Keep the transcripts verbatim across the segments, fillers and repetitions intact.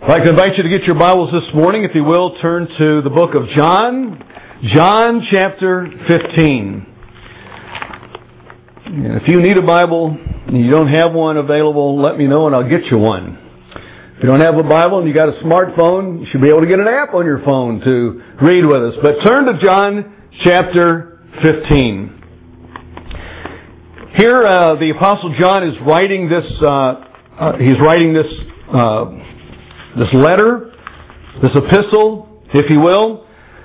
I'd like to invite you to get your Bibles this morning. If you will, turn to the book of John. John chapter fifteen. And if you need a Bible and you don't have one available, let me know and I'll get you one. If you don't have a Bible and you got a smartphone, you should be able to get an app on your phone to read with us. But turn to John chapter fifteen. Here, uh, the Apostle John is writing this. Uh, uh, he's writing this. Uh, This letter, this epistle, if you will.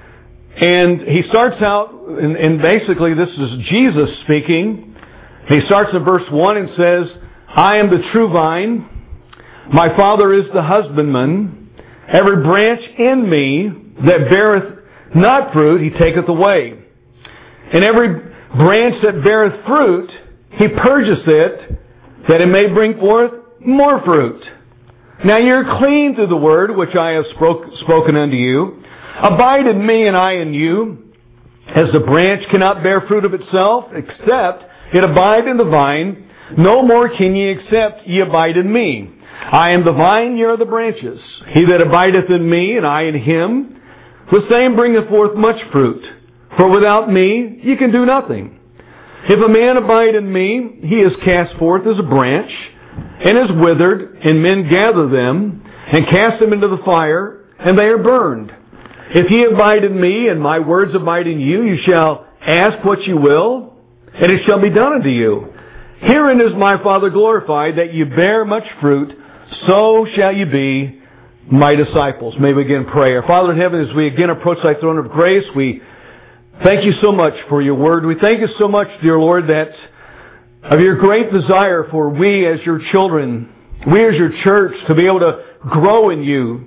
And he starts out, and, and basically this is Jesus speaking. He starts in verse one and says, I am the true vine. My Father is the husbandman. Every branch in me that beareth not fruit, he taketh away. And every branch that beareth fruit, he purgeth it, that it may bring forth more fruit. Now you're clean through the word which I have spoke, spoken unto you. Abide in me and I in you. As the branch cannot bear fruit of itself, except it abide in the vine, no more can ye except ye abide in me. I am the vine, ye are the branches. He that abideth in me and I in him, the same bringeth forth much fruit. For without me ye can do nothing. If a man abide in me, he is cast forth as a branch, and is withered, and men gather them, and cast them into the fire, and they are burned. If ye abide in me, and my words abide in you, you shall ask what you will, and it shall be done unto you. Herein is my Father glorified, that you bear much fruit, so shall you be my disciples. May we again pray. Our Father in heaven, as we again approach thy throne of grace, we thank you so much for your word. We thank you so much, dear Lord, that of your great desire for we as your children, we as your church, to be able to grow in you,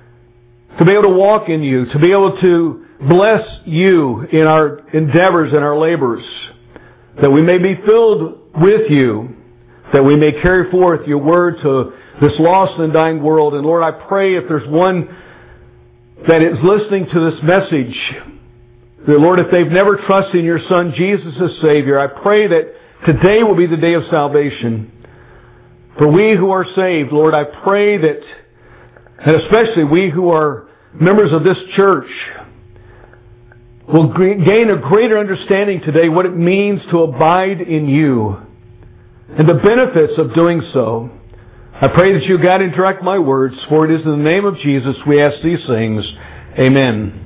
to be able to walk in you, to be able to bless you in our endeavors and our labors, that we may be filled with you, that we may carry forth your word to this lost and dying world. And Lord, I pray if there's one that is listening to this message, that Lord, if they've never trusted in your Son Jesus as Savior, I pray that today will be the day of salvation. For we who are saved, Lord, I pray that, and especially we who are members of this church, will gain a greater understanding today what it means to abide in you and the benefits of doing so. I pray that you guide and direct my words, for it is in the name of Jesus we ask these things. Amen.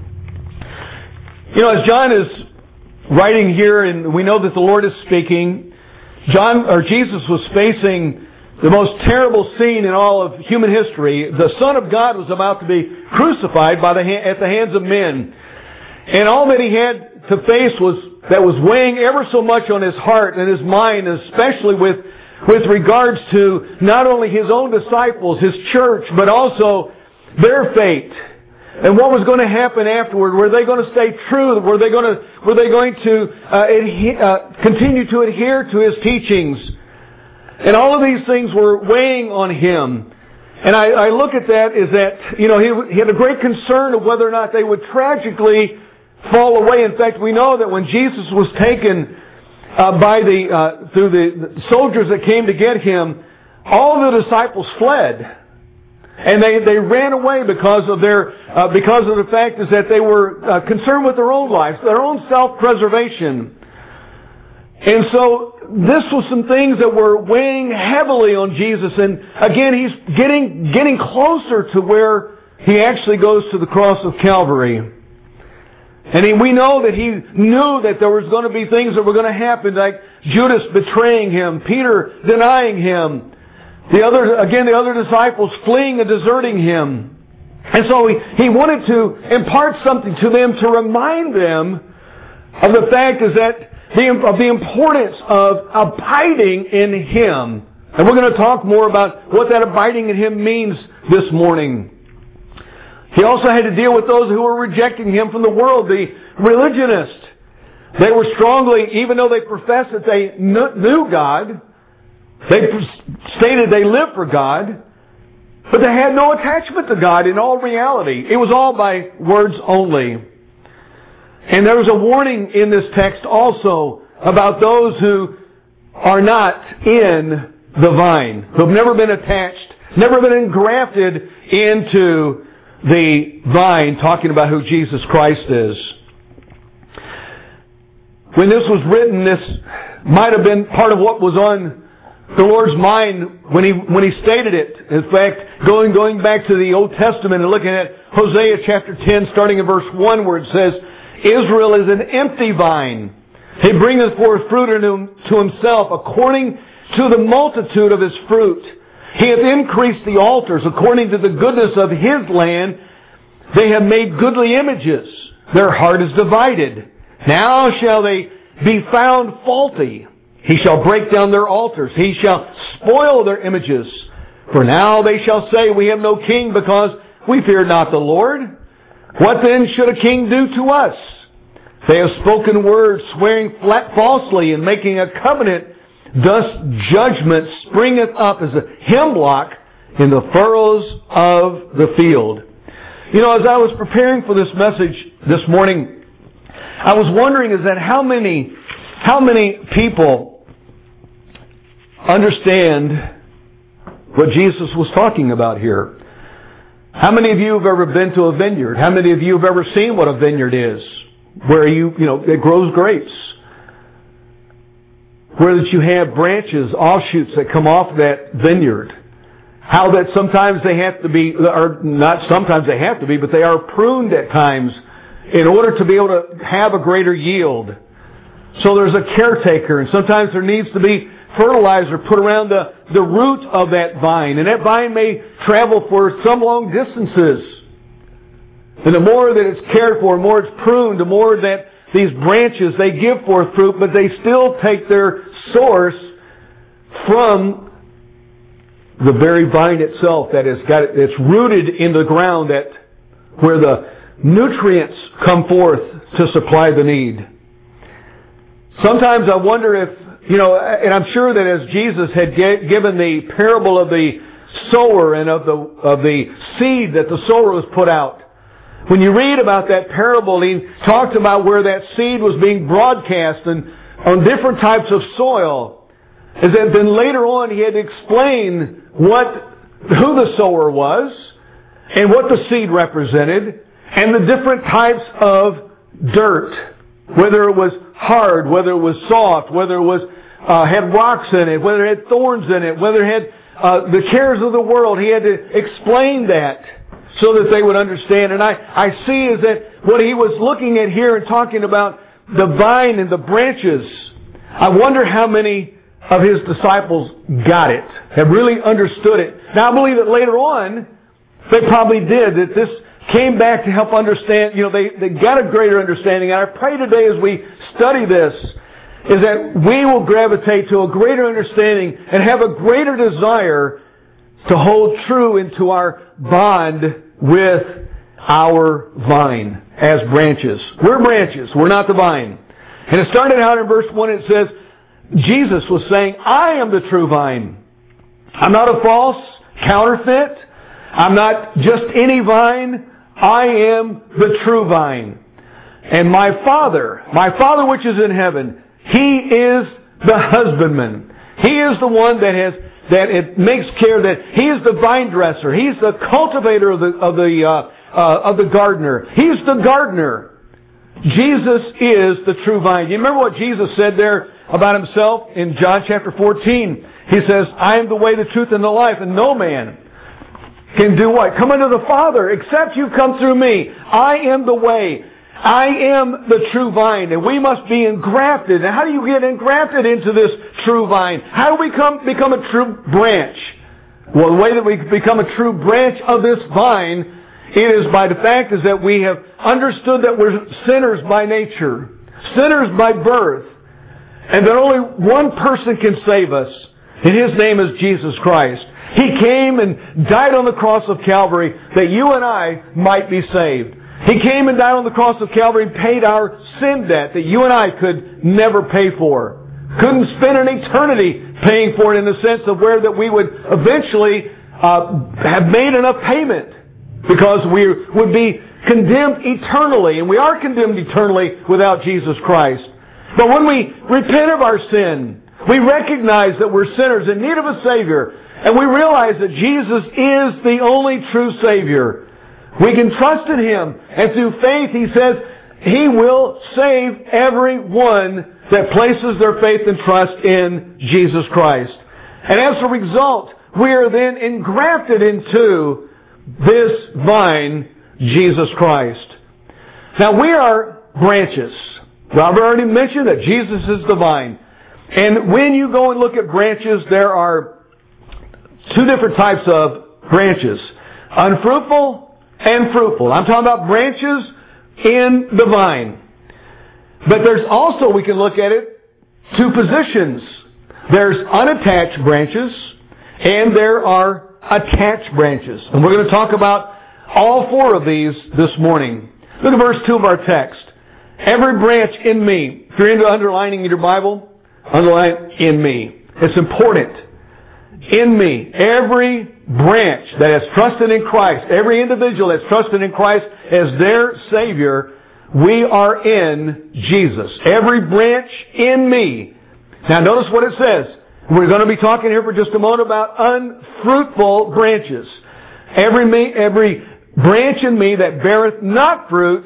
You know, as John is writing here, and we know that the Lord is speaking, John or Jesus was facing the most terrible scene in all of human history. The Son of God was about to be crucified by the at the hands of men, and all that he had to face was that was weighing ever so much on his heart and his mind, especially with with regards to not only his own disciples, his church, but also their fate. And what was going to happen afterward? Were they going to stay true? Were they going to were they going to uh, adhe- uh, continue to adhere to his teachings? And all of these things were weighing on him. And I, I look at that as that, you know, he, he had a great concern of whether or not they would tragically fall away. In fact, we know that when Jesus was taken uh, by the uh, through the, the soldiers that came to get him, all the disciples fled. And they, they ran away because of their uh, because of the fact is that they were uh, concerned with their own lives, their own self-preservation. And so this was some things that were weighing heavily on Jesus. And again, he's getting getting closer to where he actually goes to the cross of Calvary. And he, we know that he knew that there was going to be things that were going to happen, like Judas betraying him, Peter denying him. The other, again, the other disciples fleeing and deserting him. And so he, he wanted to impart something to them to remind them of the fact is that the, of the importance of abiding in him. And we're going to talk more about what that abiding in him means this morning. He also had to deal with those who were rejecting him from the world, the religionists. They were strongly, even though they professed that they knew God, they stated they lived for God, but they had no attachment to God in all reality. It was all by words only. And there was a warning in this text also about those who are not in the vine, who have never been attached, never been engrafted into the vine, talking about who Jesus Christ is. When this was written, this might have been part of what was on the Lord's mind when He when He stated it. In fact, going going back to the Old Testament and looking at Hosea chapter ten, starting in verse one, where it says, Israel is an empty vine. He bringeth forth fruit unto himself according to the multitude of his fruit. He hath increased the altars according to the goodness of his land. They have made goodly images. Their heart is divided. Now shall they be found faulty. He shall break down their altars. He shall spoil their images. For now they shall say, We have no king, because we fear not the Lord. What then should a king do to us? They have spoken words, swearing flat falsely, and making a covenant. Thus judgment springeth up as a hemlock in the furrows of the field. You know, as I was preparing for this message this morning, I was wondering is that how many, how many people understand what Jesus was talking about here? How many of you have ever been to a vineyard? How many of you have ever seen what a vineyard is? Where you, you know, it grows grapes. Where that you have branches, offshoots that come off that vineyard. How that sometimes they have to be, or not sometimes they have to be, but they are pruned at times in order to be able to have a greater yield. So there's a caretaker, and sometimes there needs to be fertilizer put around the, the root of that vine. And that vine may travel for some long distances. And the more that it's cared for, the more it's pruned, the more that these branches, they give forth fruit, but they still take their source from the very vine itself that has got it's rooted in the ground, that where the nutrients come forth to supply the need. Sometimes I wonder if, you know, and I'm sure that as Jesus had given the parable of the sower and of the of the seed that the sower was put out, when you read about that parable, he talked about where that seed was being broadcast and on different types of soil. And then later on he had to explain what, who the sower was and what the seed represented and the different types of dirt. Whether it was hard, whether it was soft, whether it was uh, had rocks in it, whether it had thorns in it, whether it had uh, the cares of the world. He had to explain that so that they would understand. And I, I see is that what he was looking at here and talking about the vine and the branches, I wonder how many of his disciples got it, have really understood it. Now I believe that later on, they probably did, that this came back to help understand, you know, they, they got a greater understanding. And I pray today as we study this, is that we will gravitate to a greater understanding and have a greater desire to hold true into our bond with our vine as branches. We're branches. We're not the vine. And it started out in verse one. It says, Jesus was saying, I am the true vine. I'm not a false counterfeit. I'm not just any vine. I am the true vine. And my Father, my Father which is in heaven, He is the husbandman. He is the one that has that it makes care that He is the vine dresser. He's the cultivator of the of the uh, uh, of the gardener. He's the gardener. Jesus is the true vine. You remember what Jesus said there about Himself in John chapter fourteen? He says, I am the way, the truth, and the life, and no man can do what? Come unto the Father, except you come through me. I am the way. I am the true vine, and we must be engrafted. And how do you get engrafted into this true vine? How do we come, become a true branch? Well, the way that we become a true branch of this vine, it is by the fact is that we have understood that we're sinners by nature, sinners by birth, and that only one person can save us, and His name is Jesus Christ. He came and died on the cross of Calvary that you and I might be saved. He came and died on the cross of Calvary and paid our sin debt that you and I could never pay for. Couldn't spend an eternity paying for it in the sense of where that we would eventually uh, have made enough payment, because we would be condemned eternally, and we are condemned eternally without Jesus Christ. But when we repent of our sin, We recognize that we're sinners in need of a Savior. And we realize that Jesus is the only true Savior. We can trust in Him. And through faith, He says, He will save everyone that places their faith and trust in Jesus Christ. And as a result, we are then engrafted into this vine, Jesus Christ. Now we are branches. Well, I've already mentioned that Jesus is the vine. And when you go and look at branches, there are two different types of branches. Unfruitful and fruitful. I'm talking about branches in the vine. But there's also, we can look at it, two positions. There's unattached branches and there are attached branches. And we're going to talk about all four of these this morning. Look at verse two of our text. Every branch in me. If you're into underlining in your Bible, underline in me. It's important. In me. Every branch that has trusted in Christ, every individual that's trusted in Christ as their Savior, we are in Jesus. Every branch in me. Now notice what it says. We're going to be talking here for just a moment about unfruitful branches. Every me, every branch in me that beareth not fruit,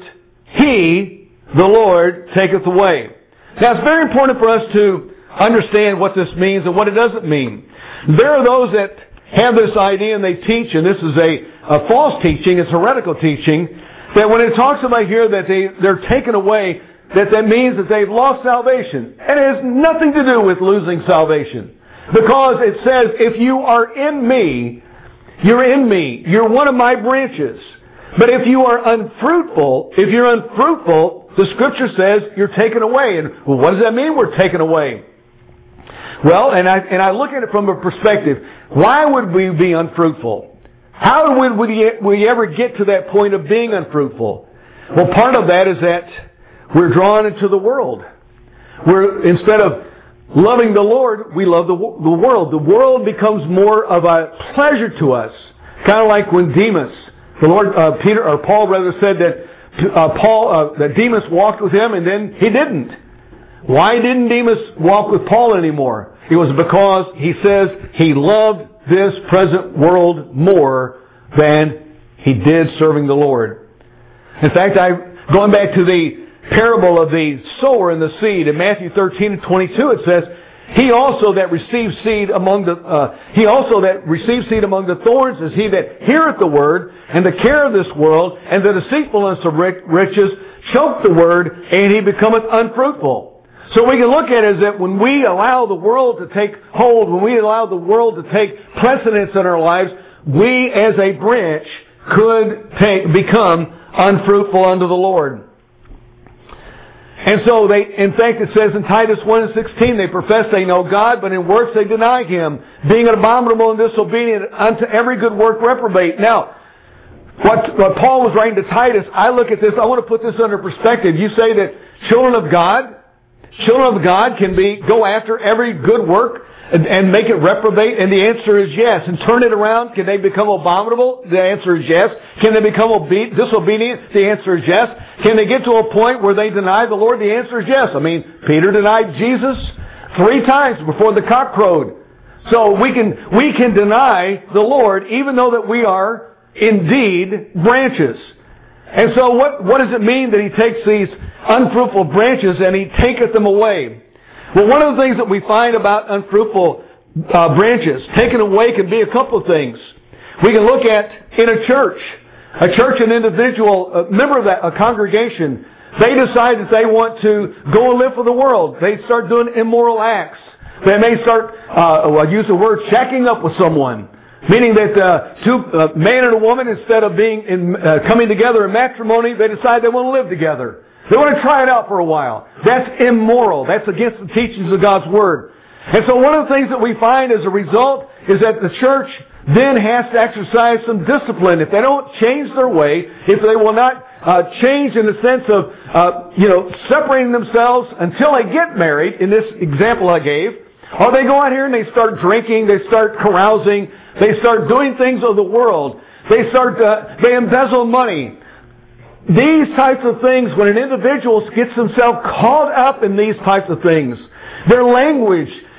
He, the Lord, taketh away. Now it's very important for us to understand what this means and what it doesn't mean. There are those that have this idea and they teach, and this is a, a false teaching, it's heretical teaching, that when it talks about here that they, they're taken away, that that means that they've lost salvation. And it has nothing to do with losing salvation. Because it says, if you are in me, you're in me. You're one of my branches. But if you are unfruitful, if you're unfruitful, the Scripture says you're taken away. And well, what does that mean, we're taken away? Well, and I, and I look at it from a perspective, why would we be unfruitful? How would we, we ever get to that point of being unfruitful? Well, part of that is that we're drawn into the world. We're, instead of loving the Lord, we love the, the world. The world becomes more of a pleasure to us. Kind of like when Demas, the Lord, uh, Peter, or Paul rather said that uh, Paul, uh, that Demas walked with him and then he didn't. Why didn't Demas walk with Paul anymore? It was because he says he loved this present world more than he did serving the Lord. In fact, I going back to the parable of the sower and the seed in Matthew thirteen and twenty-two, it says, He also that receives seed among the uh, he also that receives seed among the thorns is he that heareth the word, and the care of this world and the deceitfulness of riches choke the word, and he becometh unfruitful. So we can look at it as that when we allow the world to take hold, when we allow the world to take precedence in our lives, we as a branch could take, become unfruitful unto the Lord. And so they, in fact, it says in Titus one and sixteen, they profess they know God, but in works they deny Him, being abominable and disobedient unto every good work reprobate. Now, what, what Paul was writing to Titus, I look at this, I want to put this under perspective. You say that children of God, children of God can be, go after every good work and, and make it reprobate, and the answer is yes. And turn it around, can they become abominable? The answer is yes. Can they become obe- disobedient? The answer is yes. Can they get to a point where they deny the Lord? The answer is yes. I mean, Peter denied Jesus three times before the cock crowed. So we can, we can deny the Lord even though that we are indeed branches. And so what, what does it mean that He takes these unfruitful branches and He taketh them away? Well, one of the things that we find about unfruitful uh, branches taken away can be a couple of things. We can look at in a church, a church, an individual, a member of that, a congregation, they decide that they want to go and live for the world. They start doing immoral acts. They may start, uh, I'll use the word, shacking up with someone. Meaning that uh, two, uh, man and a woman, instead of being in, uh, coming together in matrimony, they decide they want to live together. They want to try it out for a while. That's immoral. That's against the teachings of God's Word. And so one of the things that we find as a result is that the church then has to exercise some discipline. If they don't change their way, if they will not uh, change in the sense of, uh, you know, separating themselves until they get married, in this example I gave, or they go out here and they start drinking, they start carousing, they start doing things of the world, they start, uh, they embezzle money. These types of things, when an individual gets himself caught up in these types of things, their language,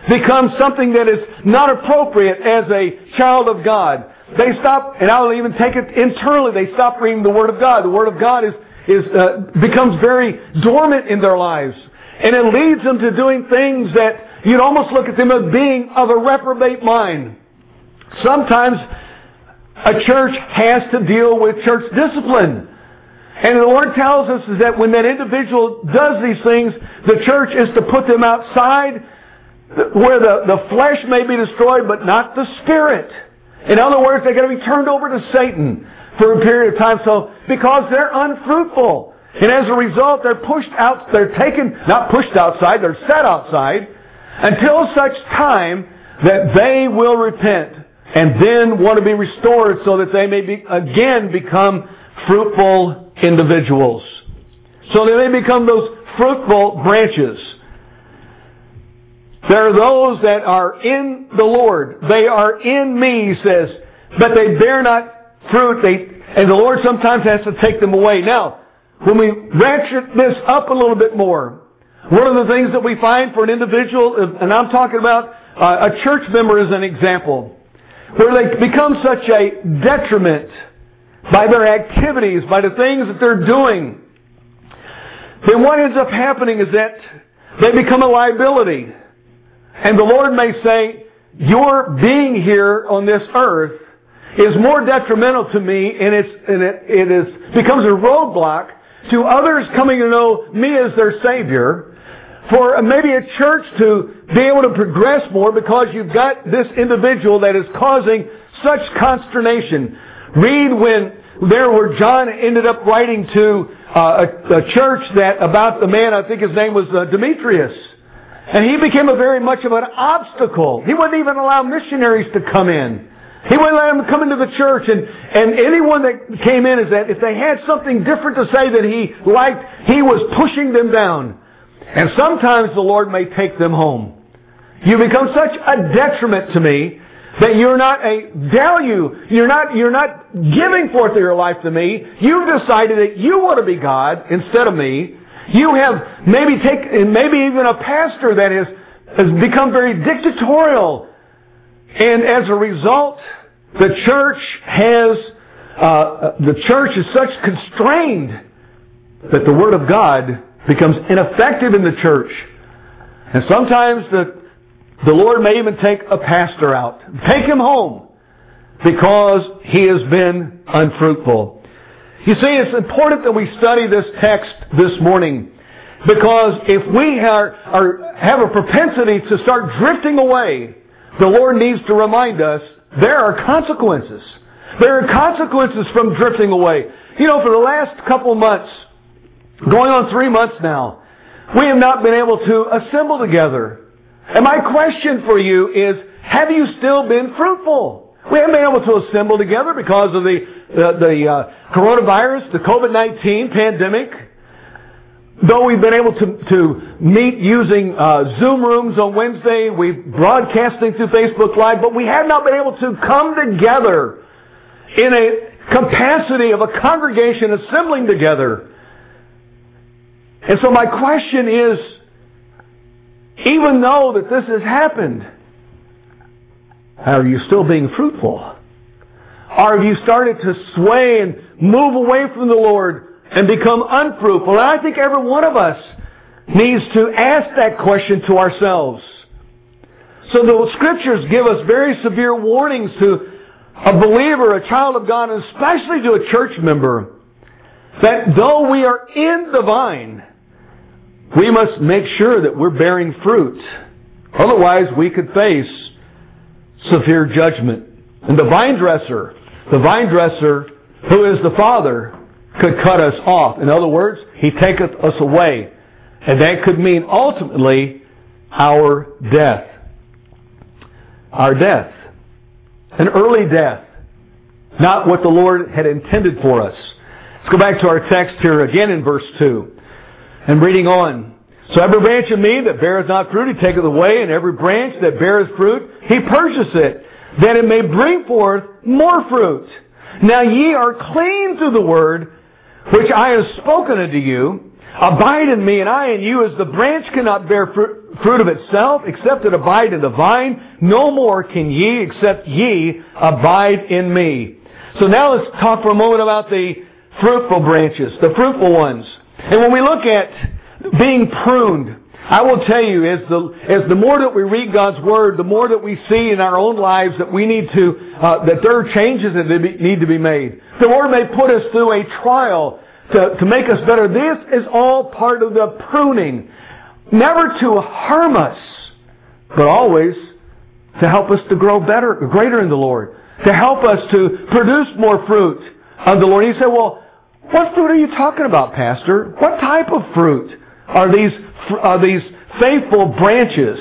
becomes something that is not appropriate as a child of God. They stop, and I'll even take it internally, they stop reading the Word of God. The Word of God is, is uh, becomes very dormant in their lives. And it leads them to doing things that you'd almost look at them as being of a reprobate mind. Sometimes a church has to deal with church discipline. And the Lord tells us is that when that individual does these things, the church is to put them outside where the, the flesh may be destroyed, but not the spirit. In other words, they're going to be turned over to Satan for a period of time. So, because they're unfruitful. And as a result, they're pushed out, they're taken, not pushed outside, they're set outside until such time that they will repent and then want to be restored so that they may be, again become fruitful individuals. So they may become those fruitful branches. There are those that are in the Lord. They are in me, he says, but they bear not fruit. They, and the Lord sometimes has to take them away. Now, when we ratchet this up a little bit more, one of the things that we find for an individual, and I'm talking about uh, a church member as an example, where they become such a detriment by their activities, by the things that they're doing, then what ends up happening is that they become a liability. And the Lord may say, your being here on this earth is more detrimental to me, and, it's, and it, it is, becomes a roadblock to others coming to know me as their Savior, for maybe a church to be able to progress more because you've got this individual that is causing such consternation. Read when there where John ended up writing to uh, a, a church that about the man, I think his name was uh, Demetrius. And he became a very much of an obstacle. He wouldn't even allow missionaries to come in. He wouldn't let them come into the church. And, and anyone that came in is that if they had something different to say that he liked, he was pushing them down. And sometimes the Lord may take them home. You become such a detriment to me that you're not a value. You're not, you're not giving forth of your life to me. You've decided that you want to be God instead of me. You have maybe taken, maybe even a pastor that has, has become very dictatorial. And as a result, the church has, uh, the church is such constrained that the Word of God becomes ineffective in the church. And sometimes the, the Lord may even take a pastor out. Take him home because he has been unfruitful. You see, it's important that we study this text this morning, because if we are, are, have a propensity to start drifting away, the Lord needs to remind us there are consequences. There are consequences from drifting away. You know, for the last couple of months, going on three months now, we have not been able to assemble together. And my question for you is, have you still been fruitful? We haven't been able to assemble together because of the the, the uh, coronavirus, the covid nineteen pandemic. Though we've been able to, to meet using uh, Zoom rooms on Wednesday, we're broadcasting through Facebook Live, but we have not been able to come together in a capacity of a congregation assembling together. And so my question is, even though that this has happened, are you still being fruitful? Or have you started to sway and move away from the Lord and become unfruitful? And I think every one of us needs to ask that question to ourselves. So the Scriptures give us very severe warnings to a believer, a child of God, and especially to a church member, that though we are in the vine, we must make sure that we're bearing fruit. Otherwise, we could face severe judgment. And the vine dresser, the vine dresser who is the Father, could cut us off. In other words, He taketh us away. And that could mean ultimately our death. Our death. An early death. Not what the Lord had intended for us. Let's go back to our text here again in verse two. And reading on. So every branch of me that beareth not fruit, He taketh away, and every branch that beareth fruit, He purges it, that it may bring forth more fruit. Now ye are clean through the word which I have spoken unto you. Abide in me, and I in you, as the branch cannot bear fruit, fruit of itself, except it abide in the vine. No more can ye, except ye abide in me. So now let's talk for a moment about the fruitful branches, the fruitful ones. And when we look at being pruned, I will tell you, as the as the more that we read God's Word, the more that we see in our own lives that we need to, uh, that there are changes that need to be made. The Lord may put us through a trial to, to make us better. This is all part of the pruning. Never to harm us, but always to help us to grow better, greater in the Lord. To help us to produce more fruit of the Lord. And you say, well, what fruit are you talking about, Pastor? What type of fruit are these are these faithful branches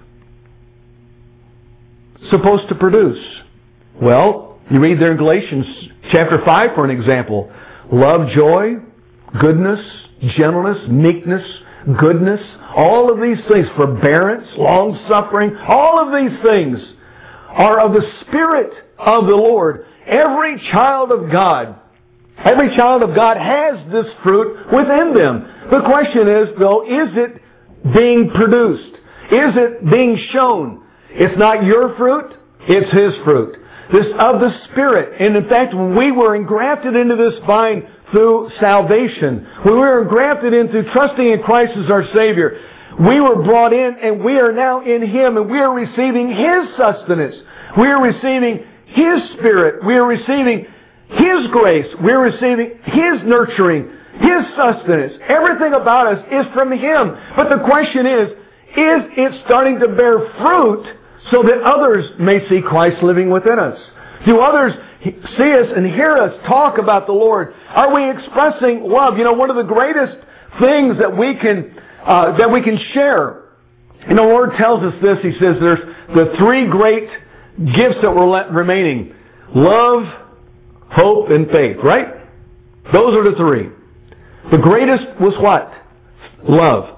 supposed to produce? Well, you read there in Galatians chapter five for an example. Love, joy, goodness, gentleness, meekness, goodness, all of these things, forbearance, long-suffering, all of these things are of the Spirit of the Lord. Every child of God, every child of God has this fruit within them. The question is, though, is it being produced? Is it being shown? It's not your fruit, it's His fruit. This of the Spirit. And in fact, when we were engrafted into this vine through salvation, when we were engrafted into trusting in Christ as our Savior, we were brought in and we are now in Him and we are receiving His sustenance. We are receiving His Spirit. We are receiving His grace. We are receiving His nurturing, His sustenance. Everything about us is from Him. But the question is, is it starting to bear fruit so that others may see Christ living within us? Do others see us and hear us talk about the Lord? Are we expressing love? You know, one of the greatest things that we can uh, that we can share, and the Lord tells us this. He says there's the three great gifts that were le- remaining: love, hope, and faith. Right? Those are the three. The greatest was what? Love.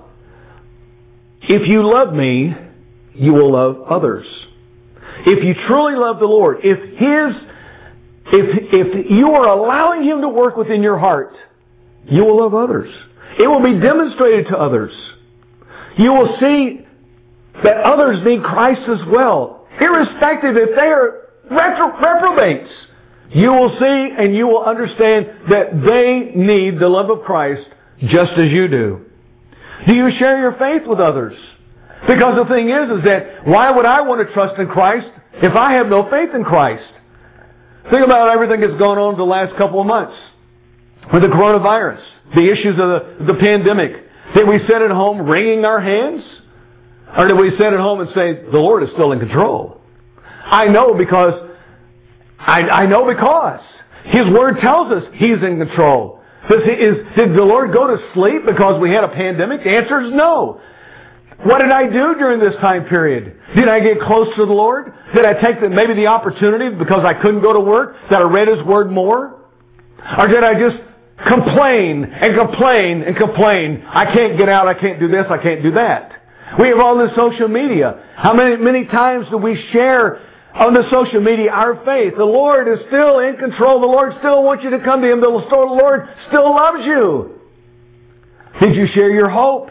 If you love me, you will love others. If you truly love the Lord, if His, if, if you are allowing Him to work within your heart, you will love others. It will be demonstrated to others. You will see that others need Christ as well. Irrespective if they are retro- reprobates, you will see and you will understand that they need the love of Christ just as you do. Do you share your faith with others? Because the thing is, is that why would I want to trust in Christ if I have no faith in Christ? Think about everything that's gone on the last couple of months. With the coronavirus, the issues of the, the pandemic. Did we sit at home wringing our hands? Or did we sit at home and say, the Lord is still in control? I know because, I, I know because His Word tells us He's in control. Does he, is, did the Lord go to sleep because we had a pandemic? The answer is no. What did I do during this time period? Did I get close to the Lord? Did I take the, maybe the opportunity because I couldn't go to work that I read His Word more? Or did I just complain and complain and complain? I can't get out, I can't do this, I can't do that. We have all this social media. How many many times do we share on the social media our faith? The Lord is still in control. The Lord still wants you to come to Him. The Lord still loves you. Did you share your hope?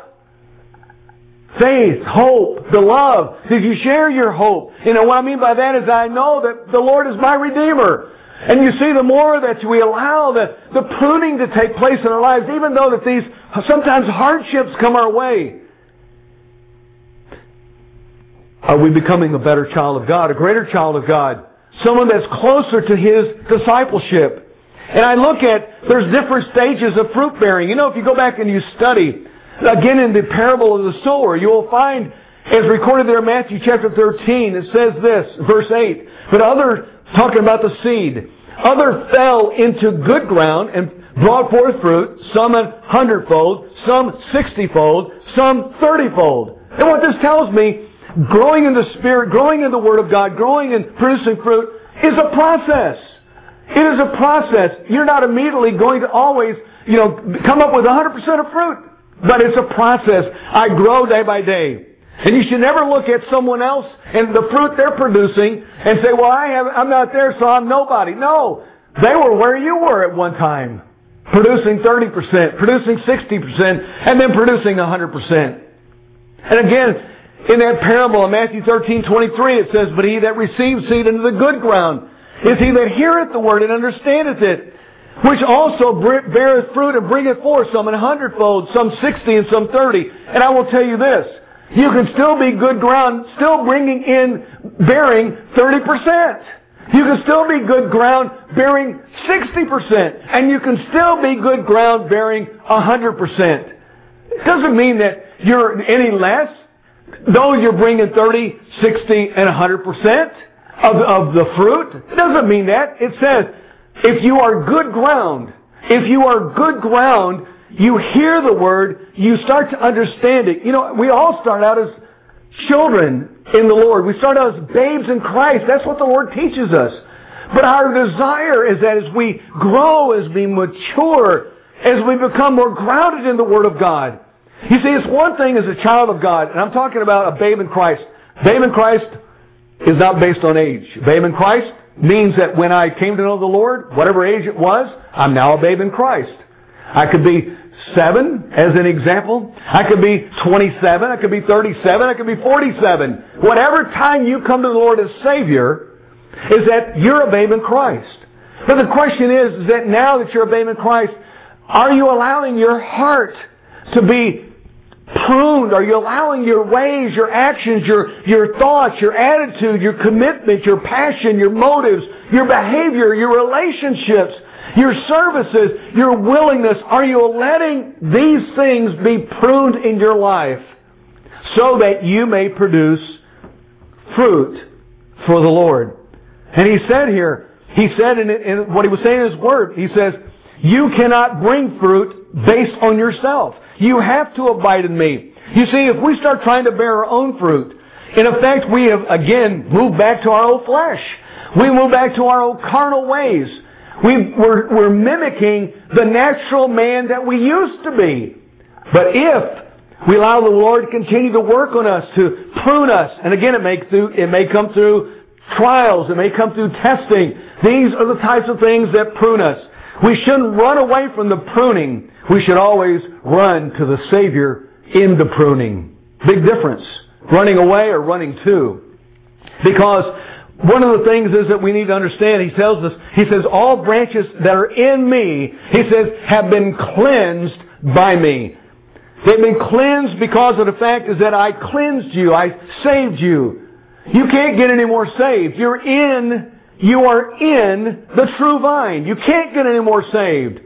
Faith, hope, the love. Did you share your hope? You know, what I mean by that is I know that the Lord is my Redeemer. And you see, the more that we allow the, the pruning to take place in our lives, even though that these sometimes hardships come our way, are we becoming a better child of God, a greater child of God, someone that's closer to His discipleship? And I look at, there's different stages of fruit bearing. You know, if you go back and you study, again in the parable of the sower, you will find, as recorded there in Matthew chapter thirteen, it says this, verse eight, but other, talking about the seed, other fell into good ground and brought forth fruit, some a hundredfold, some sixtyfold, some thirtyfold. And what this tells me, growing in the Spirit, growing in the Word of God, growing and producing fruit is a process. It is a process. You're not immediately going to always, you know, come up with one hundred percent of fruit. But it's a process. I grow day by day. And you should never look at someone else and the fruit they're producing and say, well, I have, I'm not there, so I'm nobody. No. They were where you were at one time. Producing thirty percent, producing sixty percent, and then producing one hundred percent. And again, in that parable in Matthew thirteen twenty-three, it says, "But he that receives seed into the good ground is he that heareth the word and understandeth it, which also beareth fruit and bringeth forth some an hundredfold, some sixty, and some thirty." And I will tell you this, you can still be good ground, still bringing in, bearing thirty percent. You can still be good ground bearing sixty percent. And you can still be good ground bearing one hundred percent. It doesn't mean that you're any less, though you're bringing thirty, sixty, and one hundred percent of, of the fruit. It doesn't mean that. It says, if you are good ground, if you are good ground, you hear the word, you start to understand it. You know, we all start out as children in the Lord. We start out as babes in Christ. That's what the Lord teaches us. But our desire is that as we grow, as we mature, as we become more grounded in the Word of God. You see, it's one thing as a child of God, and I'm talking about a babe in Christ. Babe in Christ is not based on age. Babe in Christ means that when I came to know the Lord, whatever age it was, I'm now a babe in Christ. I could be seven, as an example. I could be twenty-seven. I could be thirty-seven. I could be forty-seven. Whatever time you come to the Lord as Savior, is that you're a babe in Christ. But the question is, is that now that you're a babe in Christ, are you allowing your heart to be pruned? Are you allowing your ways, your actions, your, your thoughts, your attitude, your commitment, your passion, your motives, your behavior, your relationships, your services, your willingness, are you letting these things be pruned in your life so that you may produce fruit for the Lord? And He said here, He said in, in what He was saying in His Word, He says, you cannot bring fruit based on yourself. You have to abide in Me. You see, if we start trying to bear our own fruit, in effect we have again moved back to our old flesh. We move back to our old carnal ways. We, we're, we're mimicking the natural man that we used to be. But if we allow the Lord to continue to work on us, to prune us, and again it may, through, it may come through trials, it may come through testing. These are the types of things that prune us. We shouldn't run away from the pruning. We should always run to the Savior in the pruning. Big difference. Running away or running to. Because one of the things is that we need to understand, He tells us, He says, all branches that are in Me, He says, have been cleansed by Me. They've been cleansed because of the fact is that I cleansed you. I saved you. You can't get any more saved. You're in, you are in the true vine. You can't get any more saved.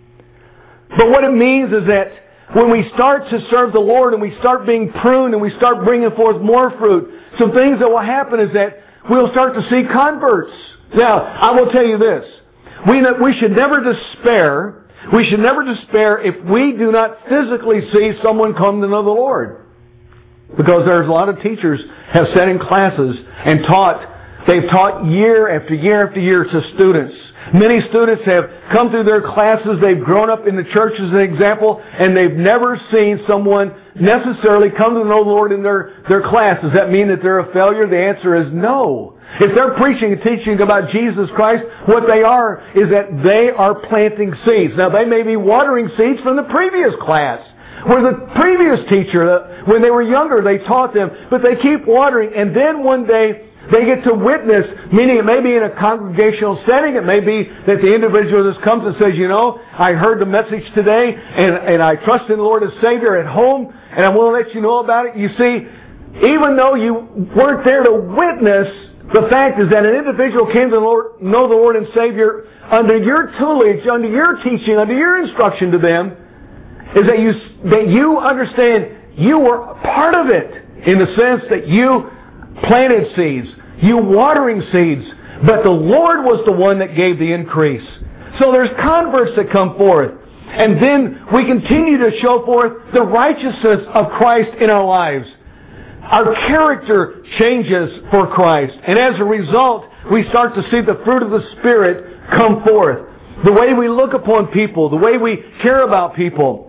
But what it means is that when we start to serve the Lord and we start being pruned and we start bringing forth more fruit, some things that will happen is that we'll start to see converts. Now, I will tell you this. We, we should never despair. We should never despair if we do not physically see someone come to know the Lord. Because there's a lot of teachers have sat in classes and taught. They've taught year after year after year to students. Many students have come through their classes. They've grown up in the church as an example, and they've never seen someone necessarily come to know the Lord in their, their class. Does that mean that they're a failure? The answer is no. If they're preaching and teaching about Jesus Christ, what they are is that they are planting seeds. Now, they may be watering seeds from the previous class, where the previous teacher, when they were younger, they taught them, but they keep watering, and then one day they get to witness, meaning it may be in a congregational setting, it may be that the individual just comes and says, you know, I heard the message today, and, and I trust in the Lord as Savior at home, and I want to let you know about it. You see, even though you weren't there to witness, the fact is that an individual came to the Lord, know the Lord and Savior under your tutelage, under your teaching, under your instruction to them, is that you, that you understand you were part of it in the sense that you planted seeds, you watering seeds, but the Lord was the one that gave the increase. So there's converts that come forth. And then we continue to show forth the righteousness of Christ in our lives. Our character changes for Christ. And as a result, we start to see the fruit of the Spirit come forth. The way we look upon people, the way we care about people.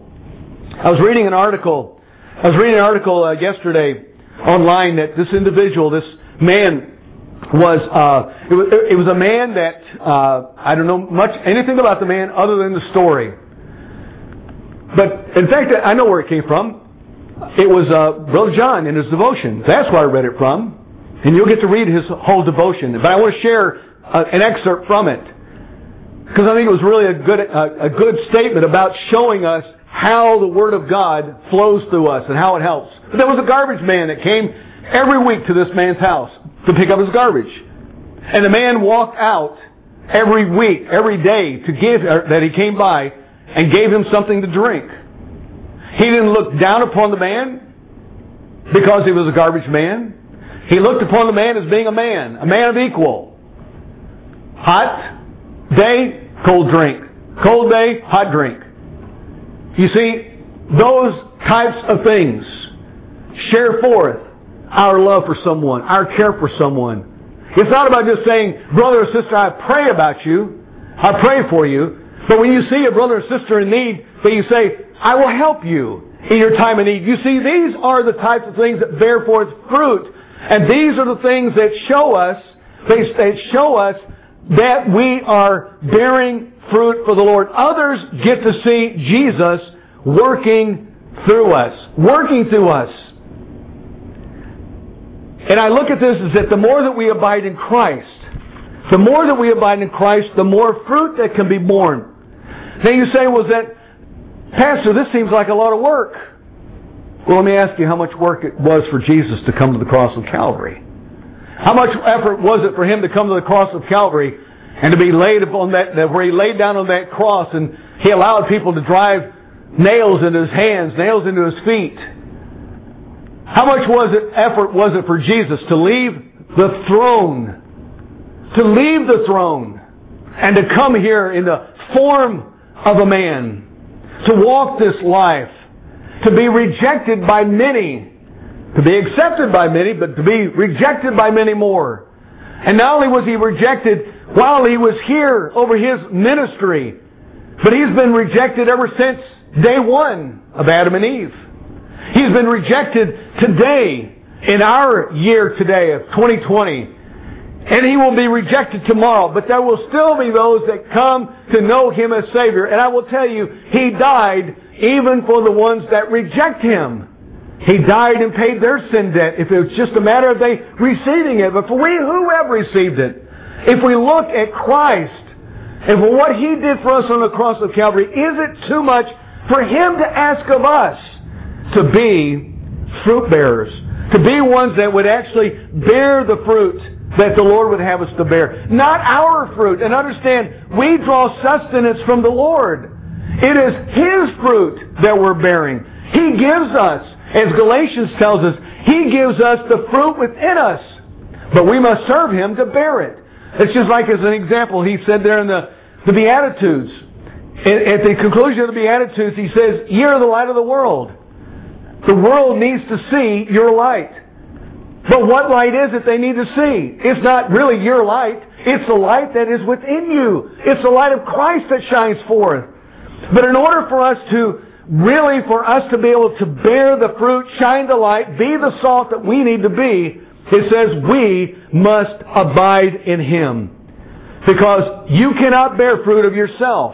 I was reading an article, I was reading an article uh, yesterday online that this individual, this man was, uh, it was, it was a man that, uh, I don't know much, anything about the man other than the story. But in fact, I know where it came from. it was uh, Brother John in his devotion. That's where I read it from. And you'll get to read his whole devotion. But I want to share uh, an excerpt from it, because I think it was really a good, uh, a good statement about showing us how the Word of God flows through us and how it helps. But there was a garbage man that came every week to this man's house to pick up his garbage. And the man walked out every week, every day, to give uh, that he came by and gave him something to drink. He didn't look down upon the man because he was a garbage man. He looked upon the man as being a man, a man of equal. Hot day, cold drink. Cold day, hot drink. You see, those types of things share forth our love for someone, our care for someone. It's not about just saying, brother or sister, I pray about you, I pray for you. But when you see a brother or sister in need, that you say, I will help you in your time of need. You see, these are the types of things that bear forth fruit. And these are the things that show us, they, they show us that we are bearing fruit for the Lord. Others get to see Jesus working through us. Working through us. And I look at this as that the more that we abide in Christ, the more that we abide in Christ, the more fruit that can be born. Now you say, was that, Pastor, this seems like a lot of work. Well, let me ask you how much work it was for Jesus to come to the cross of Calvary. How much effort was it for Him to come to the cross of Calvary and to be laid upon that, that where He laid down on that cross and He allowed people to drive nails into His hands, nails into His feet. How much was it, effort was it for Jesus to leave the throne, to leave the throne and to come here in the form of a man, to walk this life, to be rejected by many, to be accepted by many, but to be rejected by many more. And not only was He rejected while He was here over His ministry, but He's been rejected ever since day one of Adam and Eve. He's been rejected today, in our year today of twenty twenty. And He will be rejected tomorrow. But there will still be those that come to know Him as Savior. And I will tell you, He died even for the ones that reject Him. He died and paid their sin debt if it was just a matter of they receiving it. But for we who have received it, if we look at Christ and for what He did for us on the cross of Calvary, is it too much for Him to ask of us to be fruit bearers? To be ones that would actually bear the fruit that the Lord would have us to bear. Not our fruit. And understand, we draw sustenance from the Lord. It is His fruit that we're bearing. He gives us, as Galatians tells us, He gives us the fruit within us. But we must serve Him to bear it. It's just like as an example, He said there in the, the Beatitudes. At the conclusion of the Beatitudes, He says, "Ye are the light of the world." The world needs to see your light. But what light is it they need to see? It's not really your light. It's the light that is within you. It's the light of Christ that shines forth. But in order for us to, really for us to be able to bear the fruit, shine the light, be the salt that we need to be, it says we must abide in Him. Because you cannot bear fruit of yourself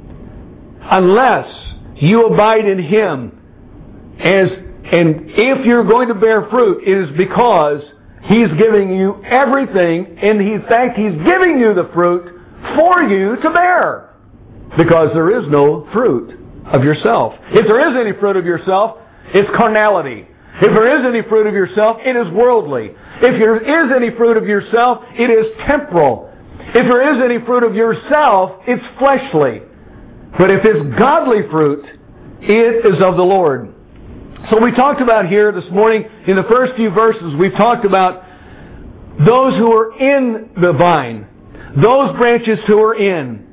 unless you abide in Him. As, and if you're going to bear fruit, it is because He's giving you everything, and in fact, He's giving you the fruit for you to bear. Because there is no fruit of yourself. If there is any fruit of yourself, it's carnality. If there is any fruit of yourself, it is worldly. If there is any fruit of yourself, it is temporal. If there is any fruit of yourself, it's fleshly. But if it's godly fruit, it is of the Lord. So we talked about here this morning, in the first few verses, we've talked about those who are in the vine, those branches who are in,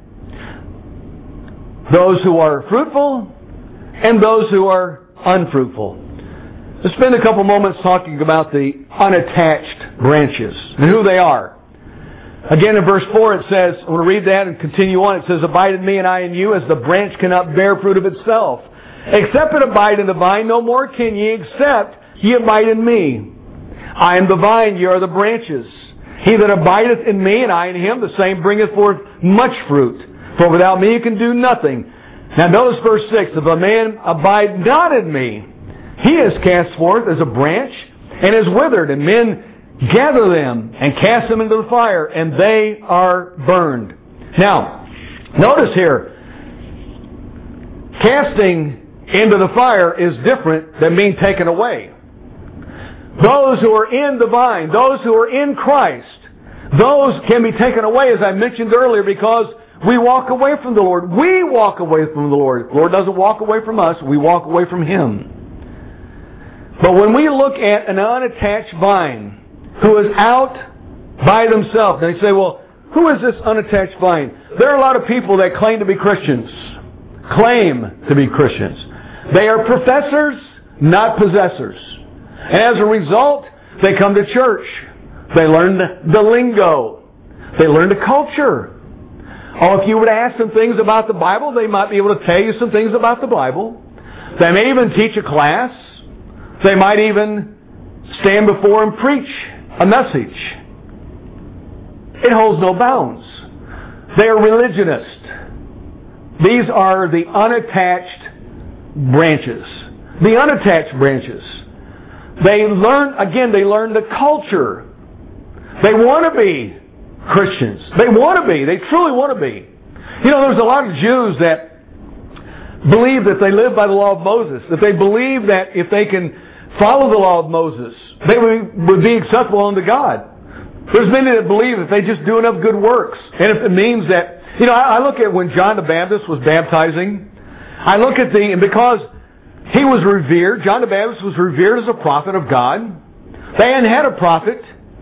those who are fruitful, and those who are unfruitful. Let's spend a couple moments talking about the unattached branches and who they are. Again, in verse four it says, I want to read that and continue on. It says, "Abide in me and I in you, as the branch cannot bear fruit of itself. Except it abide in the vine, no more can ye, except ye abide in me. I am the vine, ye are the branches. He that abideth in me, and I in him, the same bringeth forth much fruit. For without me you can do nothing." Now notice verse six. "If a man abide not in me, He is cast forth as a branch and is withered, and men gather them and cast them into the fire, and they are burned. Now, notice here, casting into the fire is different than being taken away. Those who are in the vine, those who are in Christ, those can be taken away, as I mentioned earlier, because we walk away from the Lord. We walk away from the Lord. The Lord doesn't walk away from us. We walk away from Him. But when we look at an unattached vine who is out by themselves, and they say, well, who is this unattached vine? There are a lot of people that claim to be Christians. Claim to be Christians. They are professors, not possessors. And as a result, they come to church. They learn the, the lingo. They learn the culture. Oh, if you were to ask them things about the Bible, they might be able to tell you some things about the Bible. They may even teach a class. They might even stand before and preach a message. It holds no bounds. They are religionists. These are the unattached branches. The unattached branches. They learn, again, they learn the culture. They want to be Christians. They want to be. They truly want to be. You know, there's a lot of Jews that believe that they live by the law of Moses, that they believe that if they can follow the law of Moses, they would be acceptable unto God. There's many that believe that they just do enough good works. And if it means that, you know, I look at when John the Baptist was baptizing, I look at the, and because he was revered, John the Baptist was revered as a prophet of God. They hadn't had a prophet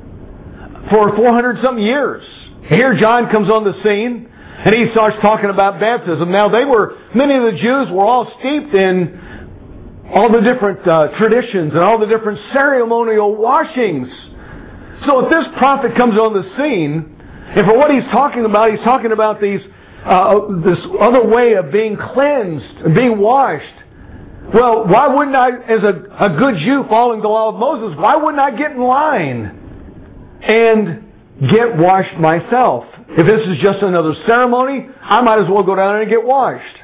for four hundred something years. Here John comes on the scene, and he starts talking about baptism. Now they were, many of the Jews were all steeped in all the different uh, traditions and all the different ceremonial washings. So if this prophet comes on the scene, and for what he's talking about, he's talking about these uh, this other way of being cleansed and being washed. Well, why wouldn't I, as a, a good Jew following the law of Moses, why wouldn't I get in line and get washed myself? If this is just another ceremony, I might as well go down and get washed.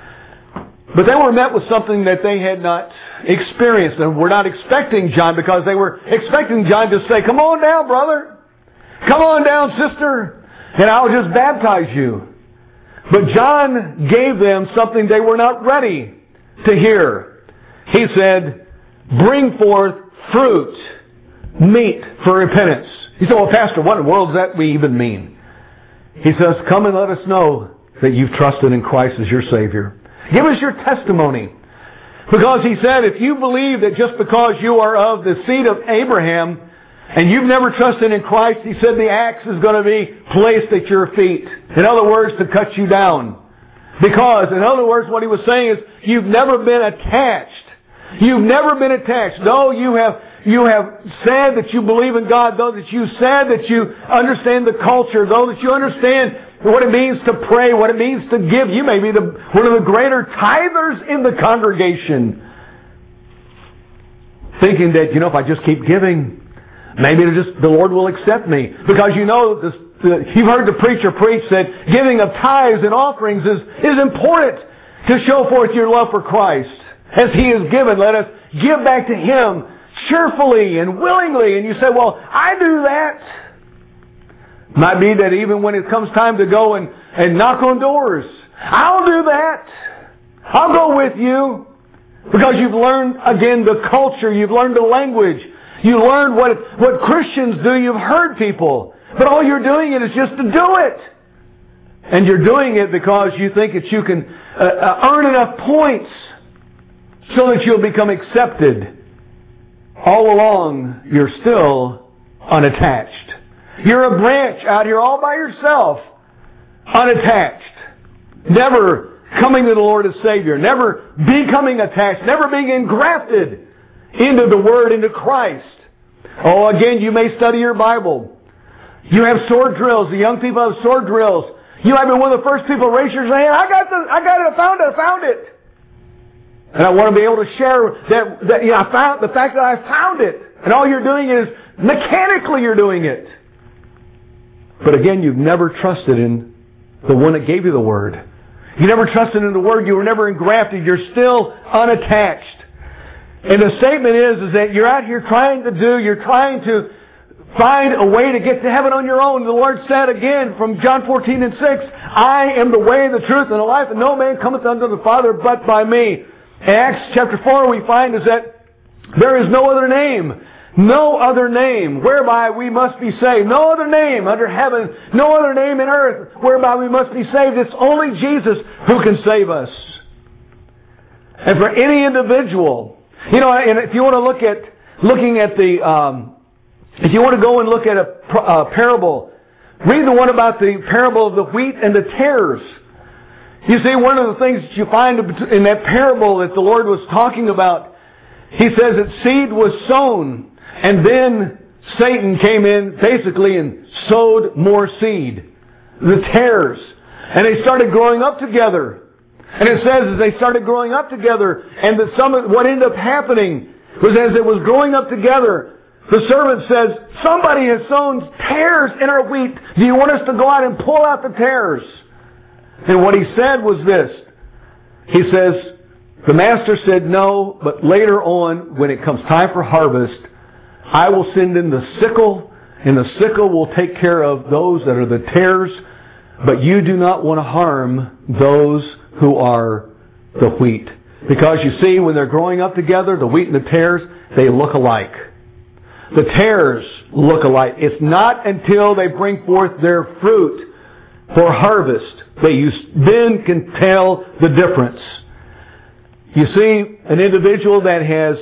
But they were met with something that they had not experienced, and were not expecting John, because they were expecting John to say, come on down, brother. Come on down, sister, and I'll just baptize you. But John gave them something they were not ready to hear. He said, bring forth fruit, meat for repentance. He said, well, Pastor, what in the world does that even mean? He says, come and let us know that you've trusted in Christ as your Savior. Give us your testimony. Because he said, if you believe that just because you are of the seed of Abraham and you've never trusted in Christ, he said the axe is going to be placed at your feet. In other words, to cut you down. Because, in other words, what he was saying is, you've never been attached. You've never been attached. Though you have, you have said that you believe in God, though that you said that you understand the culture, though that you understand what it means to pray, what it means to give. You may be the, one of the greater tithers in the congregation. Thinking that, you know, if I just keep giving, maybe it'll just, the Lord will accept me. Because you know, this, the, you've heard the preacher preach that giving of tithes and offerings is, is important to show forth your love for Christ. As He has given, let us give back to Him cheerfully and willingly. And you say, well, I do that. Might be that even when it comes time to go and, and knock on doors, I'll do that. I'll go with you. Because you've learned, again, the culture. You've learned the language. You learned what, what Christians do. You've heard people. But all you're doing it is just to do it. And you're doing it because you think that you can uh, uh, earn enough points so that you'll become accepted. All along, you're still unattached. You're a branch out here all by yourself, unattached. Never coming to the Lord as Savior. Never becoming attached. Never being engrafted into the Word, into Christ. Oh, again, you may study your Bible. You have sword drills. The young people have sword drills. You might be one of the first people to raise your hand. I got the, I got it. I found it. I found it. And I want to be able to share that, that you know, I found the fact that I found it. And all you're doing is mechanically you're doing it. But again, you've never trusted in the one that gave you the Word. You never trusted in the Word. You were never engrafted. You're still unattached. And the statement is, is that you're out here trying to do, you're trying to find a way to get to heaven on your own. The Lord said again from John fourteen and six, I am the way, the truth, and the life, and no man cometh unto the Father but by me. In Acts chapter four we find is that there is no other name, no other name whereby we must be saved. No other name under heaven, no other name in earth whereby we must be saved. It's only Jesus who can save us. And for any individual, you know, and if you want to look at, looking at the, um, if you want to go and look at a, a parable, read the one about the parable of the wheat and the tares. You see, one of the things that you find in that parable that the Lord was talking about, He says that seed was sown, and then Satan came in basically and sowed more seed, the tares. And they started growing up together. And it says as they started growing up together, and that some of what ended up happening was as it was growing up together, the servant says, somebody has sown tares in our wheat. Do you want us to go out and pull out the tares? And what he said was this. He says, the master said no, but later on, when it comes time for harvest, I will send in the sickle, and the sickle will take care of those that are the tares, but you do not want to harm those who are the wheat. Because you see, when they're growing up together, the wheat and the tares, they look alike. The tares look alike. It's not until they bring forth their fruit for harvest that you then can tell the difference. You see, an individual that has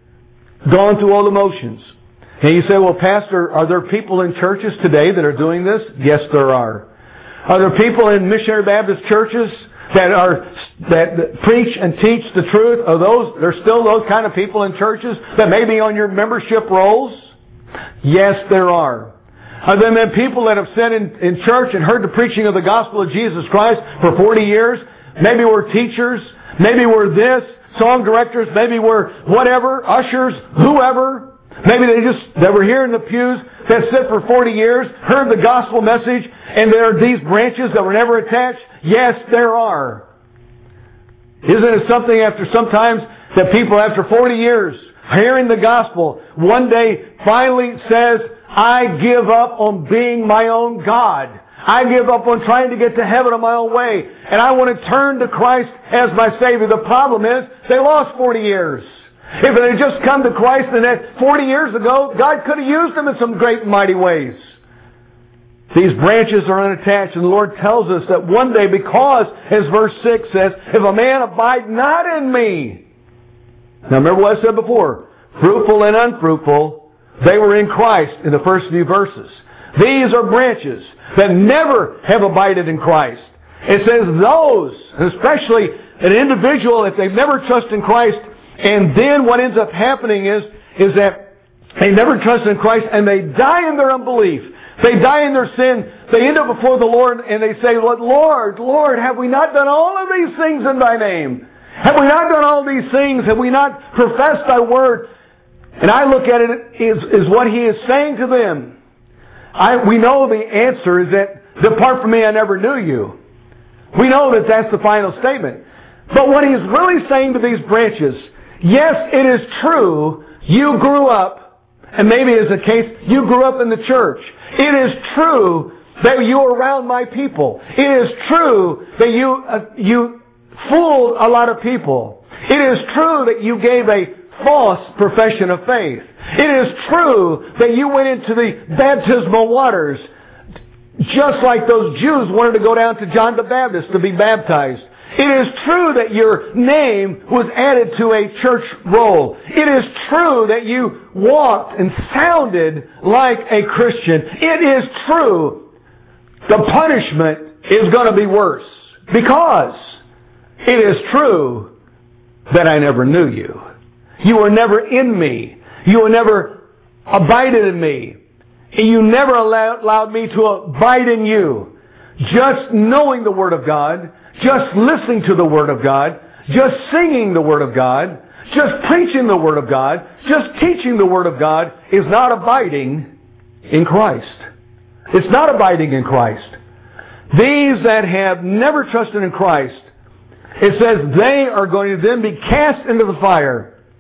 gone through all the motions. And you say, well, Pastor, are there people in churches today that are doing this? Yes, there are. Are there people in missionary Baptist churches that are that, that preach and teach the truth? Are those there's still those kind of people in churches that may be on your membership rolls? Yes, there are. Are there been people that have sat in, in church and heard the preaching of the gospel of Jesus Christ for forty years? Maybe we're teachers. Maybe we're this, song directors. Maybe we're whatever, ushers, whoever. Maybe they just they were here in the pews that sit for forty years, heard the gospel message, and there are these branches that were never attached. Yes, there are. Isn't it something after sometimes that people after forty years hearing the gospel one day finally says, I give up on being my own God. I give up on trying to get to heaven on my own way. And I want to turn to Christ as my Savior. The problem is they lost forty years. If they had just come to Christ and that forty years ago, God could have used them in some great and mighty ways. These branches are unattached, and the Lord tells us that one day, because, as verse six says, if a man abide not in me. Now remember what I said before, fruitful and unfruitful, they were in Christ in the first few verses. These are branches that never have abided in Christ. It says those, especially an individual, if they've never trusted in Christ, and then what ends up happening is, is that they never trust in Christ and they die in their unbelief. They die in their sin. They end up before the Lord and they say, Lord, Lord, have we not done all of these things in Thy name? Have we not done all these things? Have we not professed Thy word? And I look at it is, is what He is saying to them. I, we know the answer is that, depart from me, I never knew you. We know that that's the final statement. But what He's really saying to these branches, yes, it is true, you grew up, and maybe as a case, you grew up in the church. It is true that you were around my people. It is true that you, uh, you fooled a lot of people. It is true that you gave a false profession of faith. It is true that you went into the baptismal waters just like those Jews wanted to go down to John the Baptist to be baptized. It is true that your name was added to a church roll. It is true that you walked and sounded like a Christian. It is true the punishment is going to be worse because it is true that I never knew you. You were never in me. You were never abided in me. You never allowed, allowed me to abide in you. Just knowing the Word of God, just listening to the Word of God, just singing the Word of God, just preaching the Word of God, just teaching the Word of God is not abiding in Christ. It's not abiding in Christ. These that have never trusted in Christ, it says they are going to then be cast into the fire.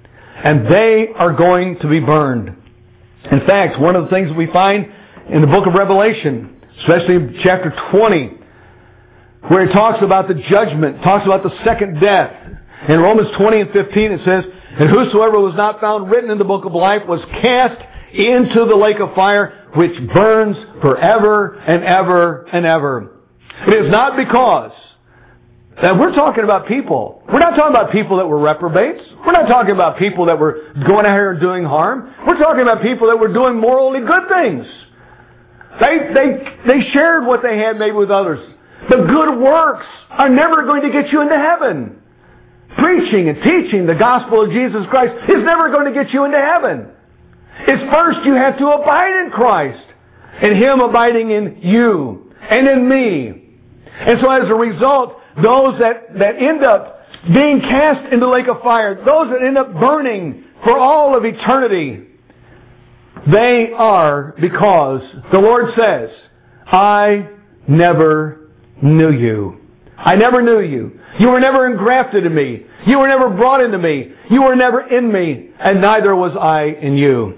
and they are going to be burned. In fact, one of the things we find in the book of Revelation, especially in chapter twenty, where it talks about the judgment, talks about the second death. In Romans twenty and fifteen it says, "And whosoever was not found written in the book of life was cast into the lake of fire, which burns forever and ever and ever." It is not because that we're talking about people. We're not talking about people that were reprobates. We're not talking about people that were going out here and doing harm. We're talking about people that were doing morally good things. They, they, they shared what they had maybe with others. The good works are never going to get you into heaven. Preaching and teaching the gospel of Jesus Christ is never going to get you into heaven. It's first you have to abide in Christ, and Him abiding in you and in me. And so as a result, those that, that end up being cast into the lake of fire, those that end up burning for all of eternity, they are because the Lord says, "I never knew you. I never knew you. You were never engrafted in me. You were never brought into me. You were never in me, and neither was I in you."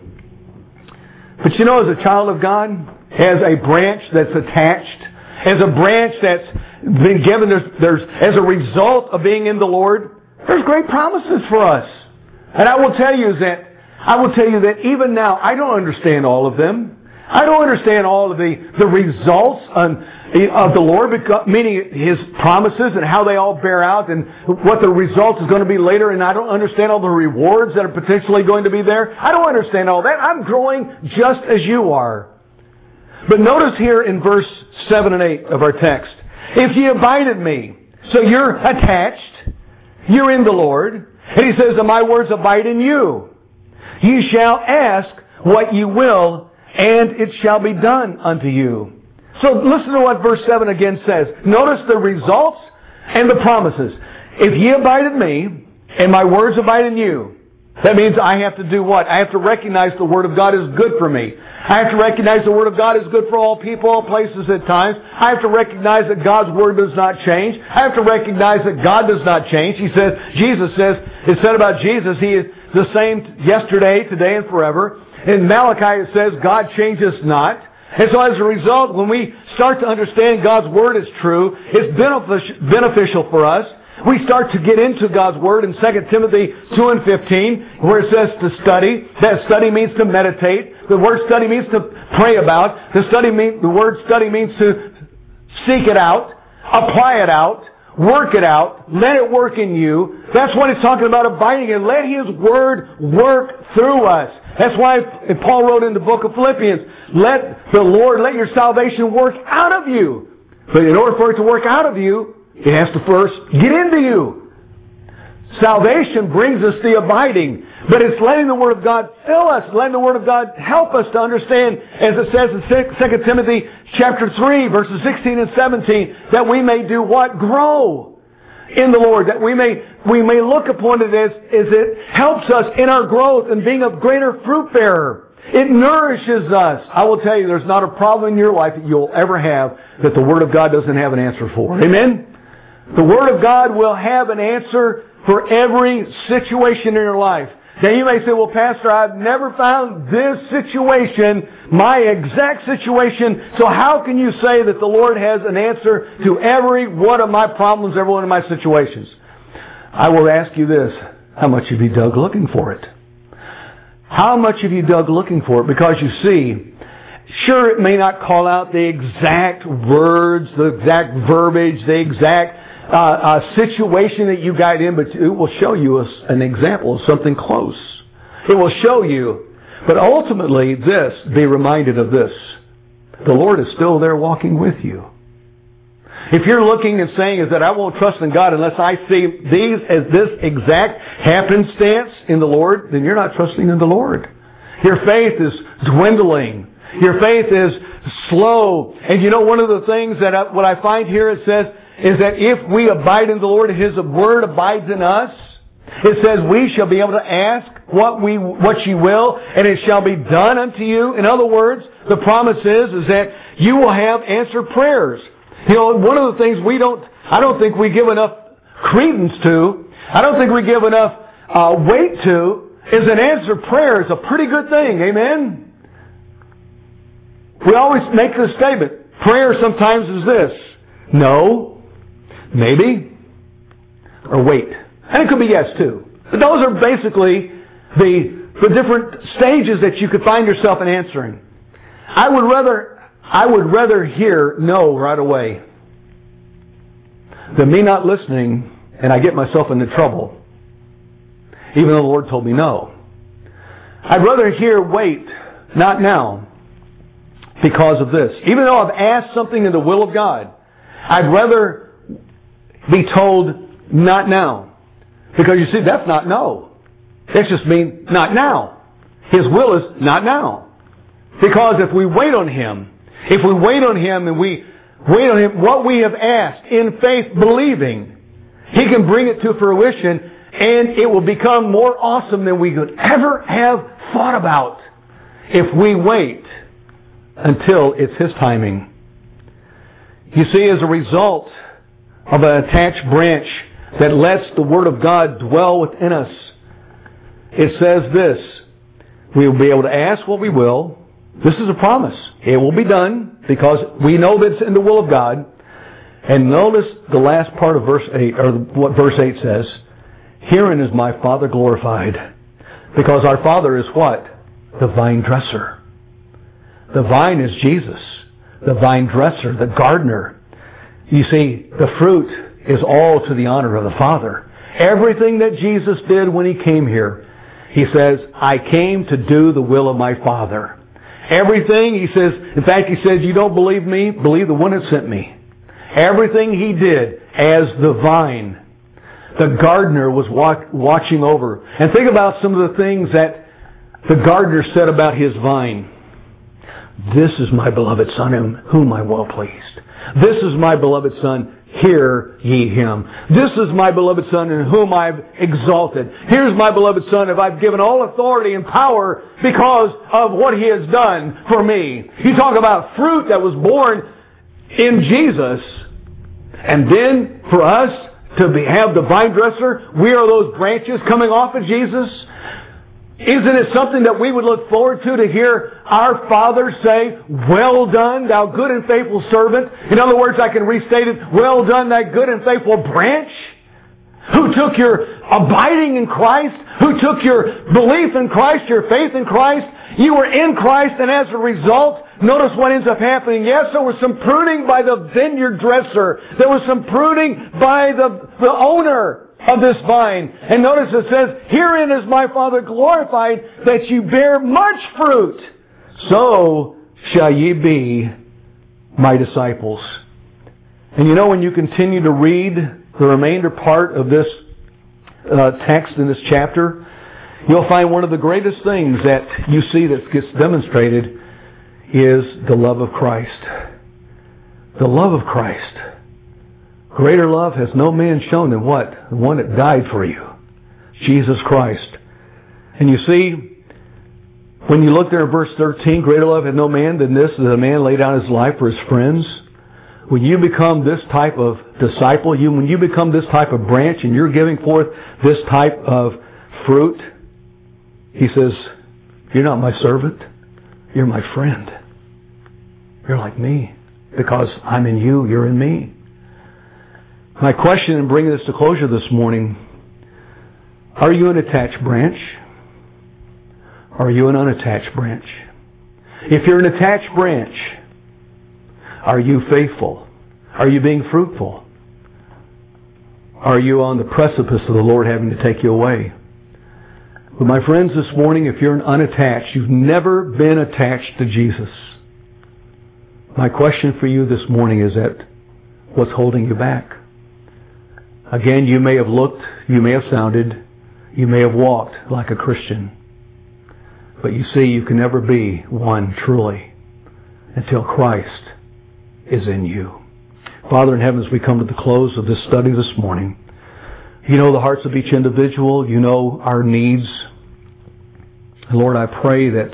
But you know, as a child of God, as a branch that's attached, as a branch that's been given, there's, there's, as a result of being in the Lord, there's great promises for us. And I will tell you that, I will tell you that even now, I don't understand all of them. I don't understand all of the, the results on, of the Lord, meaning His promises and how they all bear out and what the result is going to be later. And I don't understand all the rewards that are potentially going to be there. I don't understand all that. I'm growing just as you are. But notice here in verse seven and eight of our text, "If ye abide in me," so you're attached, you're in the Lord, and He says, "And my words abide in you. Ye shall ask what ye will, and it shall be done unto you." So listen to what verse seven again says. Notice the results and the promises. "If ye abide in me, and my words abide in you," that means I have to do what? I have to recognize the Word of God is good for me. I have to recognize the Word of God is good for all people, all places, at times. I have to recognize that God's Word does not change. I have to recognize that God does not change. He says, Jesus says, it's said about Jesus, He is the same yesterday, today, and forever. In Malachi it says, God changes not. And so as a result, when we start to understand God's Word is true, it's beneficial for us. We start to get into God's Word in Second Timothy two and fifteen, where it says to study. That study means to meditate. The word study means to pray about. The study mean, the word study means to seek it out, apply it out, work it out, let it work in you. That's what it's talking about, abiding in. Let His Word work through us. That's why Paul wrote in the book of Philippians, let the Lord, let your salvation work out of you. But in order for it to work out of you, it has to first get into you. Salvation brings us the abiding, but it's letting the Word of God fill us, letting the Word of God help us to understand, as it says in Second Timothy chapter three, verses sixteen and seventeen, that we may do what? Grow in the Lord, that we may we may look upon it as, as it helps us in our growth and being a greater fruit bearer. It nourishes us. I will tell you, there's not a problem in your life that you'll ever have that the Word of God doesn't have an answer for. Amen? The Word of God will have an answer for every situation in your life. Now you may say, well, Pastor, I've never found this situation, my exact situation, so how can you say that the Lord has an answer to every one of my problems, every one of my situations? I will ask you this, how much have you dug looking for it? How much have you dug looking for it? Because you see, sure, it may not call out the exact words, the exact verbiage, the exact uh, uh, situation that you got in, but it will show you a, an example of something close. It will show you. But ultimately, this, be reminded of this. The Lord is still there walking with you. If you're looking and saying is that I won't trust in God unless I see these as this exact happenstance in the Lord, then you're not trusting in the Lord. Your faith is dwindling. Your faith is slow. And you know, one of the things that I, what I find here, it says, is that if we abide in the Lord, His Word abides in us. It says we shall be able to ask what we what ye will, and it shall be done unto you. In other words, the promise is, is that you will have answered prayers. You know, one of the things we don't, I don't think we give enough credence to, I don't think we give enough uh, weight to, is an answered prayer is a pretty good thing. Amen? We always make this statement. Prayer sometimes is this. No. Maybe. Or wait. And it could be yes too. But those are basically the, the different stages that you could find yourself in answering. I would rather, I would rather hear no right away than me not listening and I get myself into trouble, even though the Lord told me no. I'd rather hear wait, not now, because of this. Even though I've asked something in the will of God, I'd rather be told not now. Because you see, that's not no. That's just mean not now. His will is not now. Because if we wait on Him, if we wait on Him and we wait on Him, what we have asked in faith believing, He can bring it to fruition and it will become more awesome than we could ever have thought about if we wait until it's His timing. You see, as a result of an attached branch that lets the Word of God dwell within us, it says this, we will be able to ask what we will. This is a promise. It will be done because we know that it's in the will of God. And notice the last part of verse eight, or what verse eight says, herein is my Father glorified. Because our Father is what? The vine dresser. The vine is Jesus. The vine dresser, the gardener. You see, the fruit is all to the honor of the Father. Everything that Jesus did when He came here, He says, I came to do the will of my Father. Everything, He says, in fact, He says, you don't believe me? Believe the one that sent me. Everything He did as the vine, the gardener was watching over. And think about some of the things that the gardener said about His vine. This is my beloved Son in whom I'm well pleased. This is my beloved Son, hear ye Him. This is my beloved Son in whom I've exalted. Here's my beloved Son, if I've given all authority and power because of what He has done for me. You talk about fruit that was born in Jesus, and then for us to be, have the vine dresser, we are those branches coming off of Jesus. Isn't it something that we would look forward to, to hear our Father say, well done, thou good and faithful servant? In other words, I can restate it, well done, thy good and faithful branch, who took your abiding in Christ, who took your belief in Christ, your faith in Christ. You were in Christ, and as a result, notice what ends up happening. Yes, there was some pruning by the vineyard dresser. There was some pruning by the, the owner of this vine. And notice it says, herein is my Father glorified, that you bear much fruit. So shall ye be my disciples. And you know, when you continue to read the remainder part of this uh, text in this chapter, you'll find one of the greatest things that you see that gets demonstrated is the love of Christ. The love of Christ. Greater love has no man shown than what? The one that died for you. Jesus Christ. And you see, when you look there in verse thirteen, greater love hath no man than this, that a man lay down his life for his friends. When you become this type of disciple, you when you become this type of branch and you're giving forth this type of fruit, He says, you're not my servant, you're my friend. You're like me. Because I'm in you, you're in me. My question in bringing this to closure this morning, are you an attached branch? Or are you an unattached branch? If you're an attached branch, are you faithful? Are you being fruitful? Are you on the precipice of the Lord having to take you away? But my friends, this morning, if you're an unattached, you've never been attached to Jesus. My question for you this morning is that what's holding you back? Again, you may have looked, you may have sounded, you may have walked like a Christian. But you see, you can never be one truly until Christ is in you. Father in heaven, as we come to the close of this study this morning, you know the hearts of each individual. You know our needs. Lord, I pray that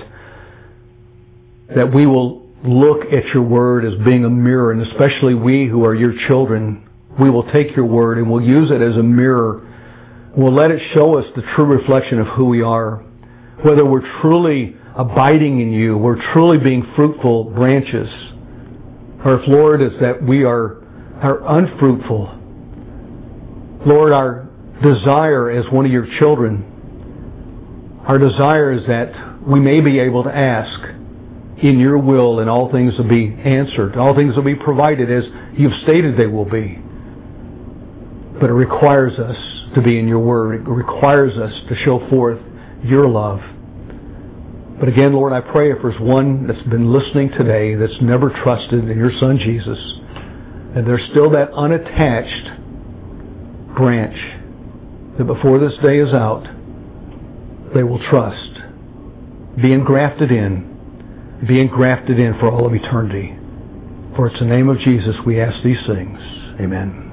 that we will look at your word as being a mirror, and especially we who are your children, we will take your word and we'll use it as a mirror Well, let it show us the true reflection of who we are. Whether we're truly abiding in you, we're truly being fruitful branches. Or if, Lord, is that we are, are unfruitful. Lord, our desire as one of your children, our desire is that we may be able to ask in your will, and all things will be answered. All things will be provided as you've stated they will be. But it requires us to be in your word. It requires us to show forth your love. But again, Lord, I pray if there's one that's been listening today that's never trusted in your Son Jesus, and there's still that unattached branch, that before this day is out, they will trust, be engrafted in, be engrafted in for all of eternity. For it's the name of Jesus we ask these things. Amen.